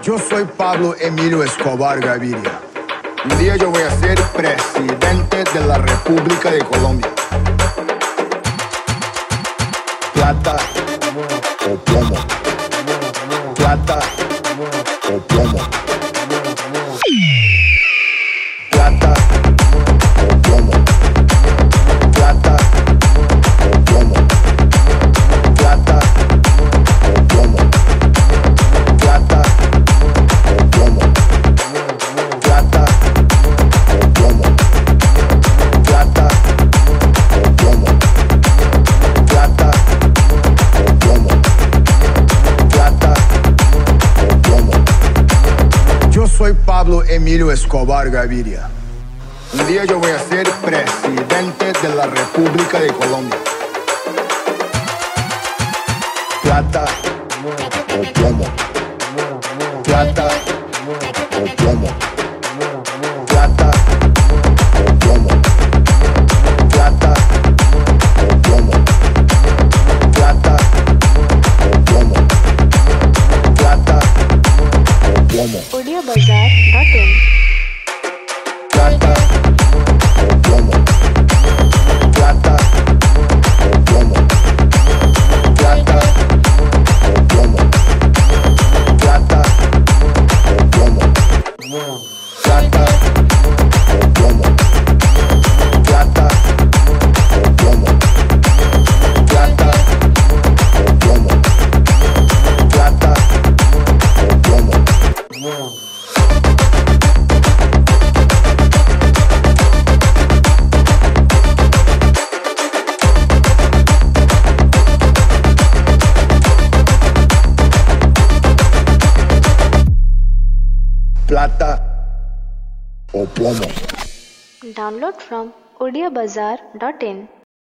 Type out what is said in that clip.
Yo soy Pablo Emilio Escobar Gaviria. Un día yo voy a ser presidente de la República de Colombia. Plata o plomo. Plata o plomo. Plata o plomo. Plata o plomo. Plata o plomo. Plata o plomo. Plata o plomo. Plata o plomo. Plata o plomo. Plata o plomo. Yo soy Pablo Emilio Escobar Gaviria. Un día yo voy a ser presidente de la República de Colombia. Plata o plomo. Plata o plomo. Plata o plomo. Plata o plomo. Plata o plomo. Plata o plomo. AudioBazaar.in. Plata o plomo. Plata o plomo. Plata o plomo. Plata o plomo. Plata o plomo. Plata o plomo. Plata o plomo. Plata o plomo. Plata o plomo. Download from AudioBazaar.in.